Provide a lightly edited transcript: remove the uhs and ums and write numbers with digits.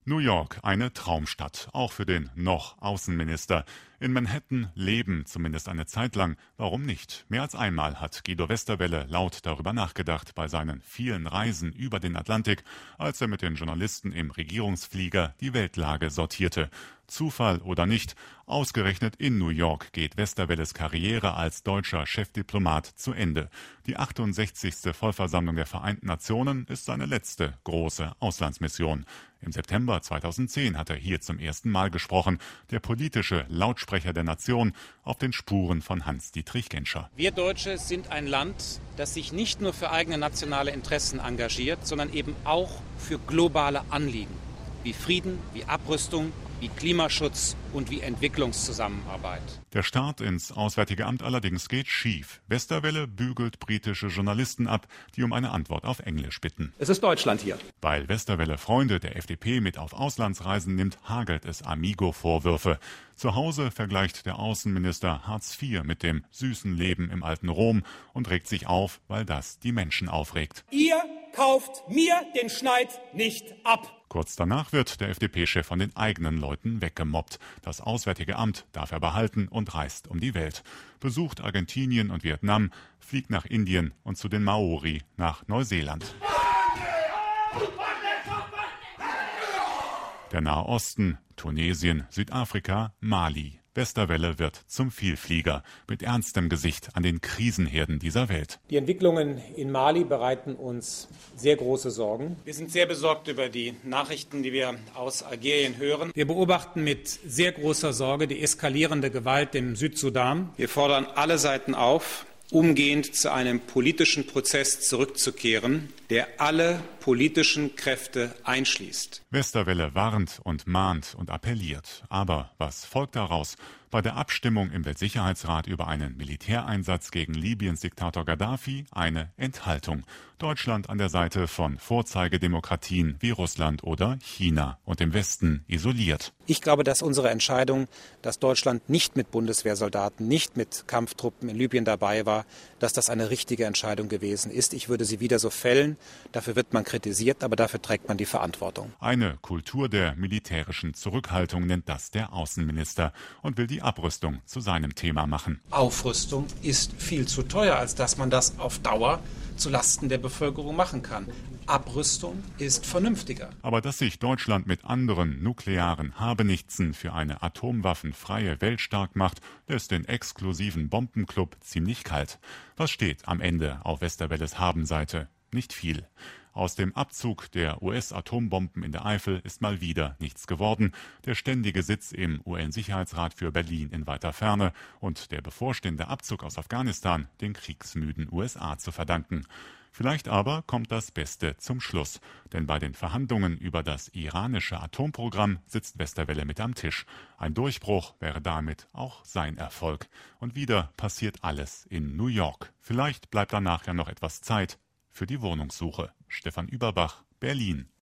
New York, eine Traumstadt, auch für den noch Außenminister. In Manhattan leben, zumindest eine Zeit lang. Warum nicht? Mehr als einmal hat Guido Westerwelle laut darüber nachgedacht bei seinen vielen Reisen über den Atlantik, als er mit den Journalisten im Regierungsflieger die Weltlage sortierte. Zufall oder nicht, ausgerechnet in New York geht Westerwelles Karriere als deutscher Chefdiplomat zu Ende. Die 68. Vollversammlung der Vereinten Nationen ist seine letzte große Auslandsmission. Im September 2010 hat er hier zum ersten Mal gesprochen, der politische Lautsprecher der Nation, auf den Spuren von Hans-Dietrich Genscher. Wir Deutsche sind ein Land, das sich nicht nur für eigene nationale Interessen engagiert, sondern eben auch für globale Anliegen, wie Frieden, wie Abrüstung, wie Klimaschutz und wie Entwicklungszusammenarbeit. Der Start ins Auswärtige Amt allerdings geht schief. Westerwelle bügelt britische Journalisten ab, die um eine Antwort auf Englisch bitten. Es ist Deutschland hier. Weil Westerwelle Freunde der FDP mit auf Auslandsreisen nimmt, hagelt es Amigo-Vorwürfe. Zu Hause vergleicht der Außenminister Hartz IV mit dem süßen Leben im alten Rom und regt sich auf, weil das die Menschen aufregt. Ihr kauft mir den Schneid nicht ab. Kurz danach wird der FDP-Chef von den eigenen Leuten weggemobbt. Das Auswärtige Amt darf er behalten und reist um die Welt. Besucht Argentinien und Vietnam, fliegt nach Indien und zu den Maori nach Neuseeland. Der Nahe Osten, Tunesien, Südafrika, Mali. Westerwelle wird zum Vielflieger mit ernstem Gesicht an den Krisenherden dieser Welt. Die Entwicklungen in Mali bereiten uns sehr große Sorgen. Wir sind sehr besorgt über die Nachrichten, die wir aus Algerien hören. Wir beobachten mit sehr großer Sorge die eskalierende Gewalt im Südsudan. Wir fordern alle Seiten auf, umgehend zu einem politischen Prozess zurückzukehren, der alle politischen Kräfte einschließt. Westerwelle warnt und mahnt und appelliert. Aber was folgt daraus? Bei der Abstimmung im Weltsicherheitsrat über einen Militäreinsatz gegen Libyens Diktator Gaddafi eine Enthaltung. Deutschland an der Seite von Vorzeigedemokratien wie Russland oder China und im Westen isoliert. Ich glaube, dass unsere Entscheidung, dass Deutschland nicht mit Bundeswehrsoldaten, nicht mit Kampftruppen in Libyen dabei war, dass das eine richtige Entscheidung gewesen ist. Ich würde sie wieder so fällen. Dafür wird man kritisiert, aber dafür trägt man die Verantwortung. Eine Kultur der militärischen Zurückhaltung nennt das der Außenminister und will die Abrüstung zu seinem Thema machen. Aufrüstung ist viel zu teuer, als dass man das auf Dauer zu Lasten der Bevölkerung machen kann. Abrüstung ist vernünftiger. Aber dass sich Deutschland mit anderen nuklearen Habenichtsen für eine atomwaffenfreie Welt stark macht, lässt den exklusiven Bombenclub ziemlich kalt. Was steht am Ende auf Westerwelles Habenseite? Nicht viel. Aus dem Abzug der US-Atombomben in der Eifel ist mal wieder nichts geworden. Der ständige Sitz im UN-Sicherheitsrat für Berlin in weiter Ferne und der bevorstehende Abzug aus Afghanistan den kriegsmüden USA zu verdanken. Vielleicht aber kommt das Beste zum Schluss. Denn bei den Verhandlungen über das iranische Atomprogramm sitzt Westerwelle mit am Tisch. Ein Durchbruch wäre damit auch sein Erfolg. Und wieder passiert alles in New York. Vielleicht bleibt danach ja noch etwas Zeit für die Wohnungssuche. Stefan Überbach, Berlin.